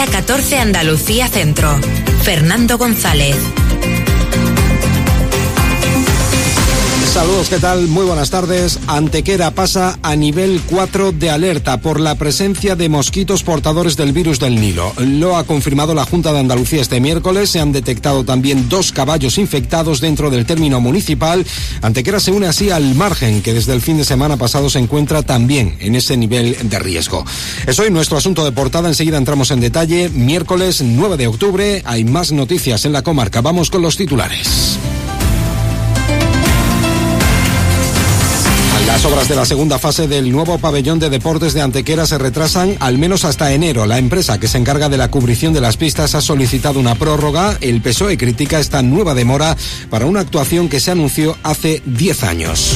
Hora 14 Andalucía Centro. Fernando González. Saludos, ¿qué tal? Muy buenas tardes. Antequera pasa a nivel 4 de alerta por la presencia de mosquitos portadores del virus del Nilo. Lo ha confirmado la Junta de Andalucía este miércoles. Se han detectado también 2 caballos infectados dentro del término municipal. Antequera se une así al margen, que desde el fin de semana pasado se encuentra también en ese nivel de riesgo. Es hoy nuestro asunto de portada. Enseguida entramos en detalle. Miércoles 9 de octubre. Hay más noticias en la comarca. Vamos con los titulares. Las obras de la segunda fase del nuevo pabellón de deportes de Antequera se retrasan al menos hasta enero. La empresa que se encarga de la cubrición de las pistas ha solicitado una prórroga. El PSOE critica esta nueva demora para una actuación que se anunció hace 10 años.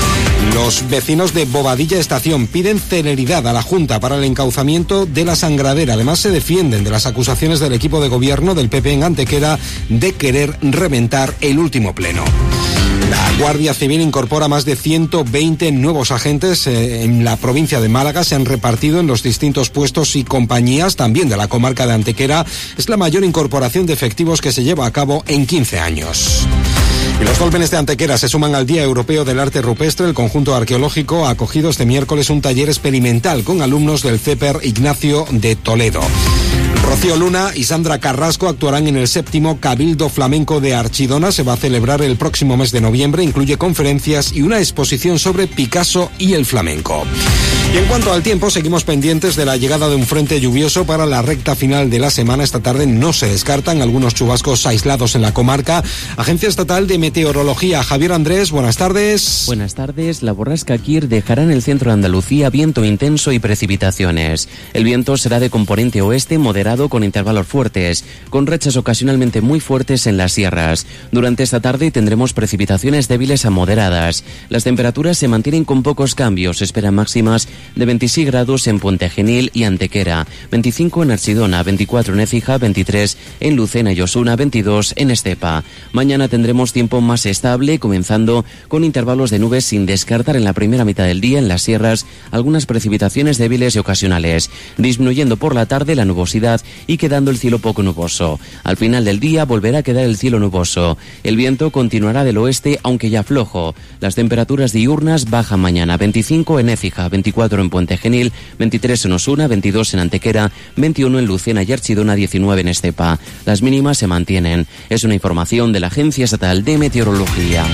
Los vecinos de Bobadilla Estación piden celeridad a la Junta para el encauzamiento de la sangradera. Además, se defienden de las acusaciones del equipo de gobierno del PP en Antequera de querer reventar el último pleno. La Guardia Civil incorpora más de 120 nuevos agentes en la provincia de Málaga. Se han repartido en los distintos puestos y compañías, también de la comarca de Antequera. Es la mayor incorporación de efectivos que se lleva a cabo en 15 años. Y los Dólmenes de Antequera se suman al Día Europeo del Arte Rupestre. El conjunto arqueológico ha acogido este miércoles un taller experimental con alumnos del CEPER Ignacio de Toledo. Rocío Luna y Sandra Carrasco actuarán en el 7º Cabildo Flamenco de Archidona. Se va a celebrar el próximo mes de noviembre. Incluye conferencias y una exposición sobre Picasso y el flamenco. Y en cuanto al tiempo, seguimos pendientes de la llegada de un frente lluvioso para la recta final de la semana. Esta tarde no se descartan algunos chubascos aislados en la comarca. Agencia Estatal de Meteorología, Javier Andrés, buenas tardes. Buenas tardes. La borrasca Kir dejará en el centro de Andalucía viento intenso y precipitaciones. El viento será de componente oeste moderado con intervalos fuertes, con rachas ocasionalmente muy fuertes en las sierras. Durante esta tarde tendremos precipitaciones débiles a moderadas. Las temperaturas se mantienen con pocos cambios. Se esperan máximas de 26 grados en Puente Genil y Antequera, 25 en Archidona, 24 en Écija, 23 en Lucena y Osuna, 22 en Estepa. Mañana tendremos tiempo más estable, comenzando con intervalos de nubes sin descartar en la primera mitad del día en las sierras algunas precipitaciones débiles y ocasionales, disminuyendo por la tarde la nubosidad y quedando el cielo poco nuboso. Al final del día volverá a quedar el cielo nuboso. El viento continuará del oeste, aunque ya flojo. Las temperaturas diurnas bajan mañana, 25 en Écija, 24 en Puente Genil, 23 en Osuna, 22 en Antequera, 21 en Lucena y Archidona, 19 en Estepa. Las mínimas se mantienen. Es una información de la Agencia Estatal de Meteorología.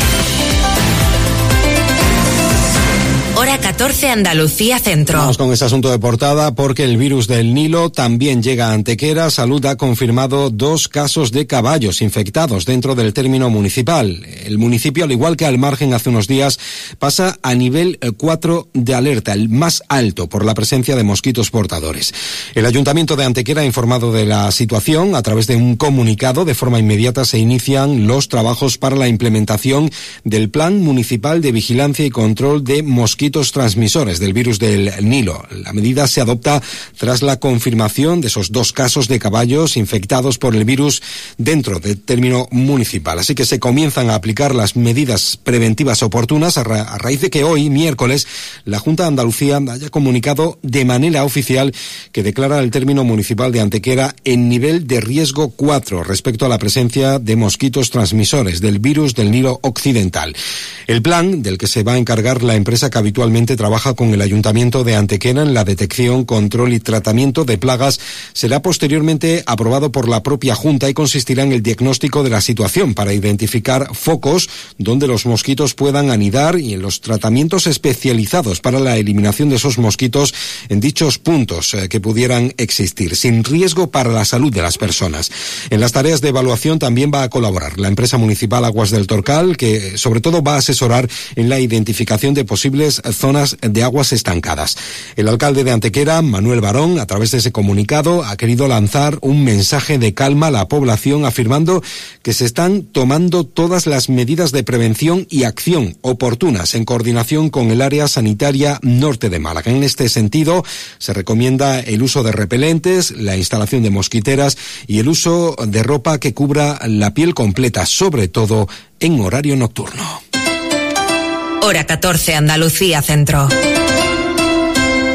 Hora 14 Andalucía Centro. Vamos con ese asunto de portada porque el virus del Nilo también llega a Antequera. Salud ha confirmado 2 casos de caballos infectados dentro del término municipal. El municipio, al igual que al margen hace unos días, pasa a nivel 4 de alerta, el más alto por la presencia de mosquitos portadores. El Ayuntamiento de Antequera ha informado de la situación. A través de un comunicado, de forma inmediata se inician los trabajos para la implementación del Plan Municipal de Vigilancia y Control de Mosquitos transmisores del virus del Nilo. La medida se adopta tras la confirmación de esos 2 casos de caballos infectados por el virus dentro del término municipal. Así que se comienzan a aplicar las medidas preventivas oportunas a raíz de que hoy, miércoles, la Junta de Andalucía haya comunicado de manera oficial que declara el término municipal de Antequera en nivel de riesgo 4 respecto a la presencia de mosquitos transmisores del virus del Nilo occidental. El plan, del que se va a encargar la empresa que habitualmente trabaja con el Ayuntamiento de Antequera en la detección, control y tratamiento de plagas, será posteriormente aprobado por la propia Junta y consistirá en el diagnóstico de la situación para identificar focos donde los mosquitos puedan anidar y en los tratamientos especializados para la eliminación de esos mosquitos en dichos puntos que pudieran existir, sin riesgo para la salud de las personas. En las tareas de evaluación también va a colaborar la empresa municipal Aguas del Torcal, que sobre todo va a asesorar en la identificación de posibles zonas de aguas estancadas. El alcalde de Antequera, Manuel Barón, a través de ese comunicado, ha querido lanzar un mensaje de calma a la población, afirmando que se están tomando todas las medidas de prevención y acción oportunas en coordinación con el área sanitaria norte de Málaga. En este sentido, se recomienda el uso de repelentes, la instalación de mosquiteras y el uso de ropa que cubra la piel completa, sobre todo en horario nocturno. Hora 14 Andalucía Centro.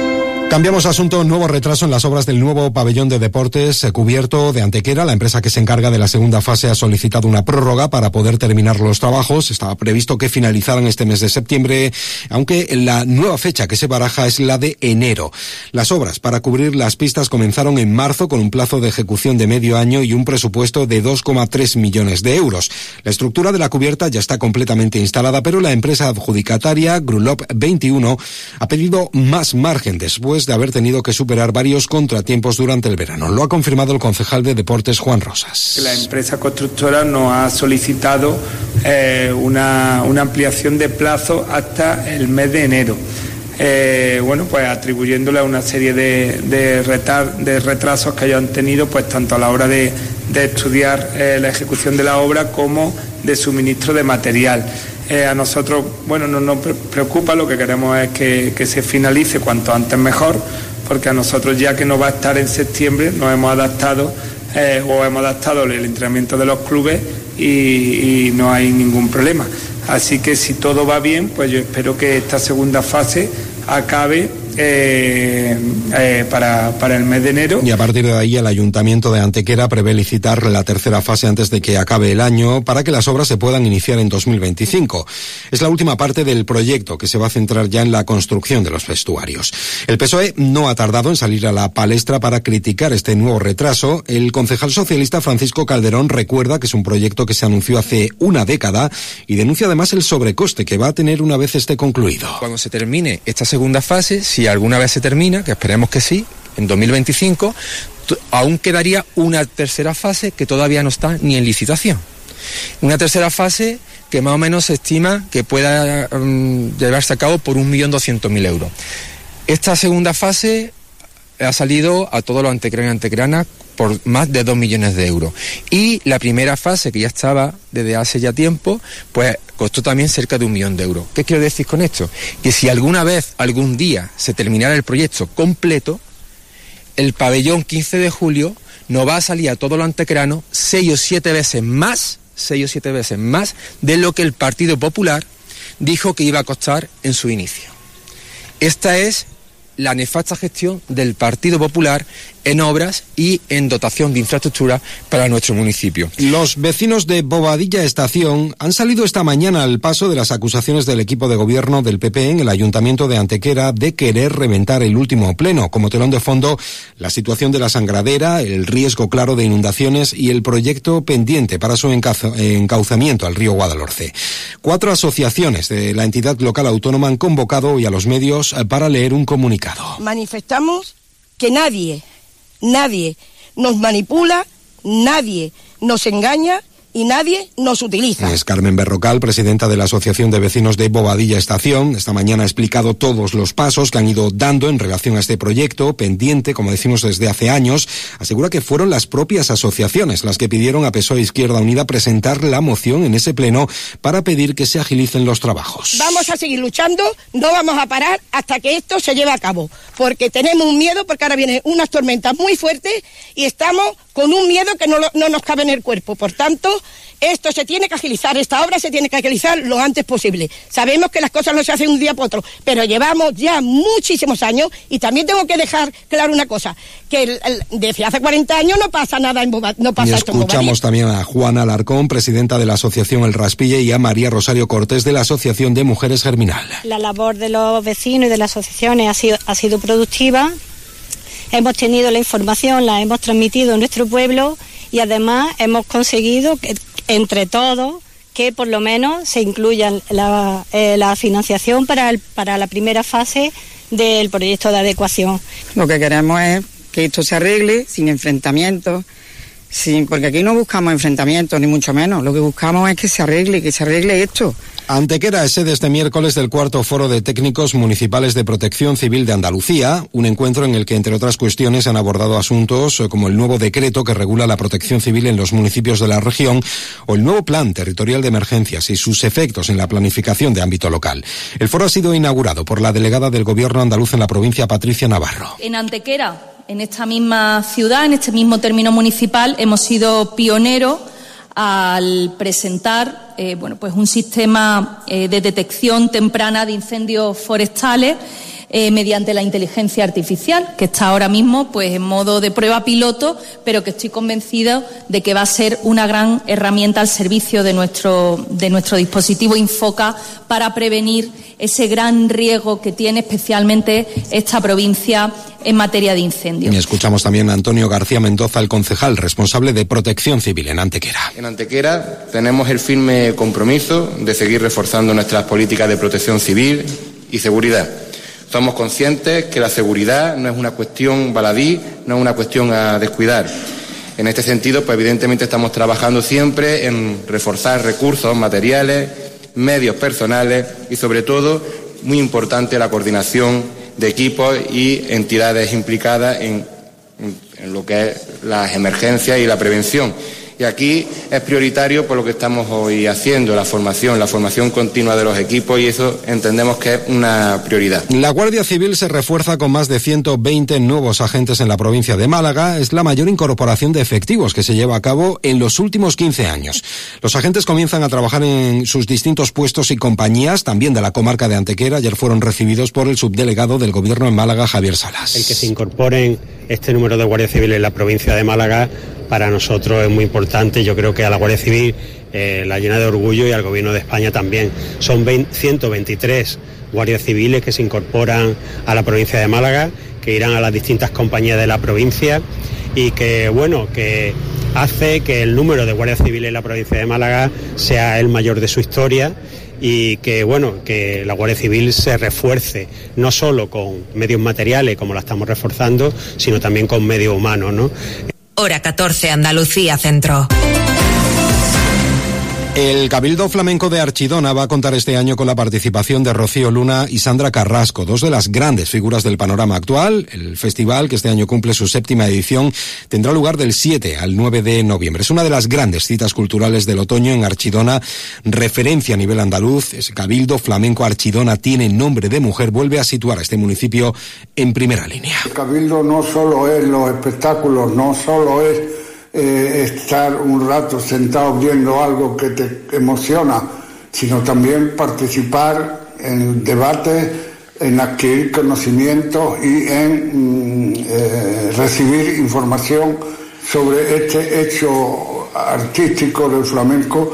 Cambiamos de asunto. Nuevo retraso en las obras del nuevo pabellón de deportes cubierto de Antequera. La empresa que se encarga de la segunda fase ha solicitado una prórroga para poder terminar los trabajos. Estaba previsto que finalizaran este mes de septiembre, aunque la nueva fecha que se baraja es la de enero. Las obras para cubrir las pistas comenzaron en marzo con un plazo de ejecución de medio año y un presupuesto de 2,3 millones de euros. La estructura de la cubierta ya está completamente instalada, pero la empresa adjudicataria, Grulop 21, ha pedido más margen después de haber tenido que superar varios contratiempos durante el verano. Lo ha confirmado el concejal de Deportes, Juan Rosas. La empresa constructora nos ha solicitado una ampliación de plazo hasta el mes de enero. Pues atribuyéndole a una serie de retrasos que ellos han tenido, pues tanto a la hora de estudiar la ejecución de la obra como de suministro de material. A nosotros, no nos preocupa, lo que queremos es que se finalice cuanto antes mejor, porque a nosotros, ya que no va a estar en septiembre, nos hemos adaptado hemos adaptado el entrenamiento de los clubes y no hay ningún problema. Así que si todo va bien, pues yo espero que esta segunda fase acabe para el mes de enero. Y a partir de ahí el Ayuntamiento de Antequera prevé licitar la tercera fase antes de que acabe el año para que las obras se puedan iniciar en 2025. Es la última parte del proyecto que se va a centrar ya en la construcción de los vestuarios. El PSOE no ha tardado en salir a la palestra para criticar este nuevo retraso. El concejal socialista Francisco Calderón recuerda que es un proyecto que se anunció hace una década y denuncia además el sobrecoste que va a tener una vez esté concluido. Cuando se termine esta segunda fase, si alguna vez se termina, que esperemos que sí, en 2025, aún quedaría una tercera fase que todavía no está ni en licitación. Una tercera fase que más o menos se estima que pueda llevarse a cabo por 1.200.000 euros. Esta segunda fase ha salido a todos los antequeranos y antequeranas por más de 2 millones de euros. Y la primera fase, que ya estaba desde hace ya tiempo, pues costó también cerca de 1 millón de euros. ¿Qué quiero decir con esto? Que si alguna vez, algún día, se terminara el proyecto completo, el pabellón 15 de julio nos va a salir a todos los antequeranos 6 o 7 veces más de lo que el Partido Popular dijo que iba a costar en su inicio. Esta es la nefasta gestión del Partido Popular en obras y en dotación de infraestructura para nuestro municipio. Los vecinos de Bobadilla Estación han salido esta mañana al paso de las acusaciones del equipo de gobierno del PP en el Ayuntamiento de Antequera de querer reventar el último pleno. Como telón de fondo, la situación de la sangradera, el riesgo claro de inundaciones y el proyecto pendiente para su encauzamiento al río Guadalhorce. 4 asociaciones de la entidad local autónoma han convocado hoy a los medios para leer un comunicado. Manifestamos que nadie nos manipula, nadie nos engaña y nadie nos utiliza. Es Carmen Berrocal, presidenta de la Asociación de Vecinos de Bobadilla Estación. Esta mañana ha explicado todos los pasos que han ido dando en relación a este proyecto, pendiente, como decimos, desde hace años. Asegura que fueron las propias asociaciones las que pidieron a PSOE Izquierda Unida presentar la moción en ese pleno para pedir que se agilicen los trabajos. Vamos a seguir luchando, no vamos a parar hasta que esto se lleve a cabo, porque tenemos un miedo, porque ahora vienen unas tormentas muy fuertes y estamos con un miedo que no nos cabe en el cuerpo. Por tanto, esto se tiene que agilizar, esta obra se tiene que agilizar lo antes posible. Sabemos que las cosas no se hacen un día para otro, pero llevamos ya muchísimos años y también tengo que dejar claro una cosa, que desde hace 40 años no pasa nada en Bobadilla. No pasa esto en Bobadilla. Escuchamos también a Juana Alarcón, presidenta de la Asociación El Raspille, y a María Rosario Cortés de la Asociación de Mujeres Germinal. La labor de los vecinos y de las asociaciones ha sido productiva. Hemos tenido la información, la hemos transmitido en nuestro pueblo y además hemos conseguido que, entre todos, que por lo menos se incluya la financiación para la primera fase del proyecto de adecuación. Lo que queremos es que esto se arregle sin enfrentamientos, porque aquí no buscamos enfrentamientos ni mucho menos, lo que buscamos es que se arregle esto. Antequera es sede este miércoles del 4º Foro de Técnicos Municipales de Protección Civil de Andalucía, un encuentro en el que, entre otras cuestiones, han abordado asuntos como el nuevo decreto que regula la protección civil en los municipios de la región o el nuevo Plan Territorial de Emergencias y sus efectos en la planificación de ámbito local. El foro ha sido inaugurado por la delegada del Gobierno andaluz en la provincia, Patricia Navarro. En Antequera, en esta misma ciudad, en este mismo término municipal, hemos sido pioneros al presentar un sistema de detección temprana de incendios forestales mediante la inteligencia artificial, que está ahora mismo pues en modo de prueba piloto, pero que estoy convencida de que va a ser una gran herramienta al servicio de nuestro dispositivo Infoca para prevenir ese gran riesgo que tiene especialmente esta provincia en materia de incendios. Y escuchamos también a Antonio García Mendoza, el concejal responsable de Protección Civil en Antequera. En Antequera tenemos el firme compromiso de seguir reforzando nuestras políticas de protección civil y seguridad. Somos conscientes que la seguridad no es una cuestión baladí, no es una cuestión a descuidar. En este sentido, pues evidentemente estamos trabajando siempre en reforzar recursos materiales, medios personales y sobre todo, muy importante, la coordinación de equipos y entidades implicadas en lo que es las emergencias y la prevención. Y aquí es prioritario por lo que estamos hoy haciendo, la formación continua de los equipos, y eso entendemos que es una prioridad. La Guardia Civil se refuerza con más de 120 nuevos agentes en la provincia de Málaga. Es la mayor incorporación de efectivos que se lleva a cabo en los últimos 15 años. Los agentes comienzan a trabajar en sus distintos puestos y compañías, también de la comarca de Antequera. Ayer fueron recibidos por el subdelegado del Gobierno en Málaga, Javier Salas. El que se incorporen este número de Guardia Civil en la provincia de Málaga para nosotros es muy importante. Yo creo que a la Guardia Civil la llena de orgullo, y al Gobierno de España también. Son 123 guardias civiles que se incorporan a la provincia de Málaga, que irán a las distintas compañías de la provincia, y que hace que el número de guardias civiles en la provincia de Málaga sea el mayor de su historia, y que la Guardia Civil se refuerce no solo con medios materiales como la estamos reforzando, sino también con medios humanos, ¿no? Hora 14, Andalucía Centro. El Cabildo Flamenco de Archidona va a contar este año con la participación de Rocío Luna y Sandra Carrasco, dos de las grandes figuras del panorama actual. El festival, que este año cumple su 7ª edición, tendrá lugar del 7 al 9 de noviembre. Es una de las grandes citas culturales del otoño en Archidona, referencia a nivel andaluz. Ese Cabildo Flamenco Archidona tiene nombre de mujer, vuelve a situar a este municipio en primera línea. El Cabildo no solo es los espectáculos, no solo es estar un rato sentado viendo algo que te emociona, sino también participar en debates, en adquirir conocimientos y en recibir información sobre este hecho artístico del flamenco,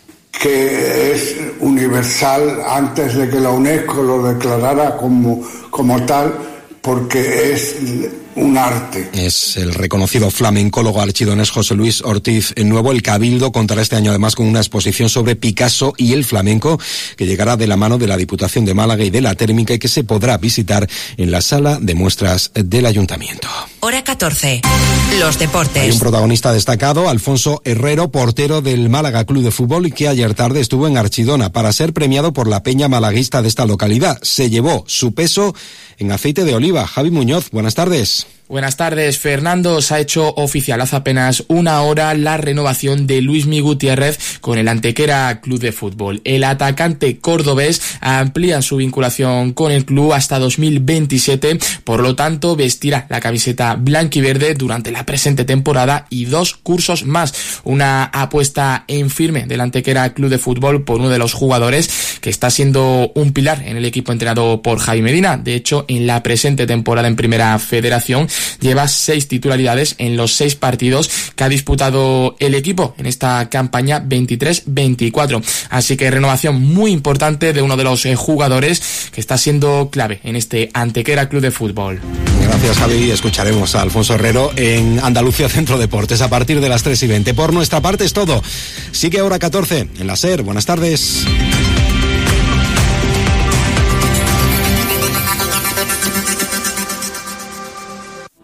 que es universal antes de que la UNESCO lo declarara como tal, porque es un arte. Es el reconocido flamencólogo archidonés José Luis Ortiz Nuevo. El Cabildo contará este año además con una exposición sobre Picasso y el flamenco, que llegará de la mano de la Diputación de Málaga y de la Térmica, y que se podrá visitar en la sala de muestras del Ayuntamiento. Hora 14. Los deportes. Hay un protagonista destacado, Alfonso Herrero, portero del Málaga Club de Fútbol, y que ayer tarde estuvo en Archidona para ser premiado por la peña malaguista de esta localidad. Se llevó su peso en aceite de oliva. Javi Muñoz, buenas tardes. Buenas tardes, Fernando. Se ha hecho oficial hace apenas una hora la renovación de Luismi Gutiérrez con el Antequera Club de Fútbol. El atacante cordobés amplía su vinculación con el club hasta 2027, por lo tanto vestirá la camiseta blanquiverde durante la presente temporada y 2 cursos más. Una apuesta en firme del Antequera Club de Fútbol por uno de los jugadores que está siendo un pilar en el equipo entrenado por Javi Medina. De hecho, en la presente temporada en Primera Federación lleva 6 titularidades en los 6 partidos que ha disputado el equipo en esta campaña 23-24. Así que renovación muy importante de uno de los jugadores que está siendo clave en este Antequera Club de Fútbol. Gracias, Javi. Escucharemos a Alfonso Herrero en Andalucía Centro Deportes a partir de las 3:20. Por nuestra parte es todo. Sigue Hora 14 en la SER. Buenas tardes.